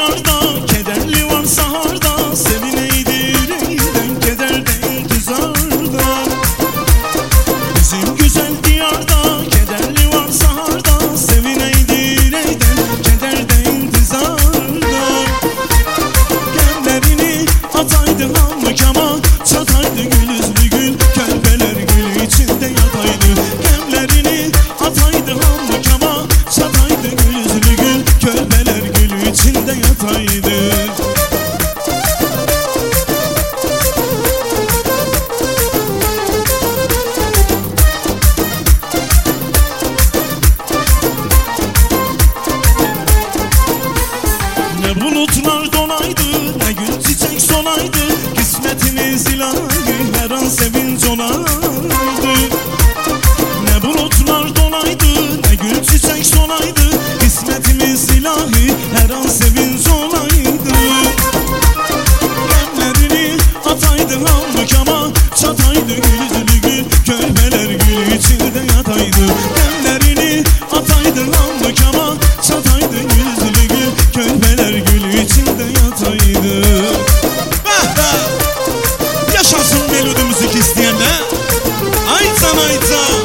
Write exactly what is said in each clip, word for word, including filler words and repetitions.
diyarda, kederli varsa harda, sevineydi yüreğinden, keder değildi zarda. Bizim güzel diyarda, kederli varsa harda, sevineydi yüreğinden, keder değildi zarda. Gemlerini ataydı hamlık ama çataydı gül yüzlü gül, körpeler gül içinde yataydı. Gemlerini ataydı hamlık ama çataydı gül yüzlü gül, körpeler gül içinde yataydı. Ne bulutlar dolaydı, ne gül çiçek solaydı, kısmetimiz ilahi her an sevinç olaydı. Ne bulutlar dolaydı, ne gül çiçek solaydı, kısmetimiz ilahi her an sevinç olaydı. Gemlerini ataydı hamlık ama çataydı gül yüzlü gül, körpeler gül içinde yataydı. Gemlerini ataydı hamlık ama çataydı gül yüzlü gül, körpeler gül içinde yataydı. Bah bah! Yaşasın melodi müzik isteyenler. Aytan aytan!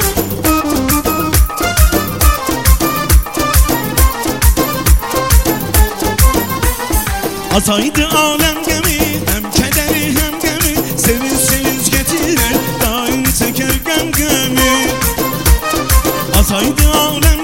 Ataydı alem gemi, hem kederi hem gemi, sevinç sevinç getirir, daim çeker gem gemi. Ataydı alem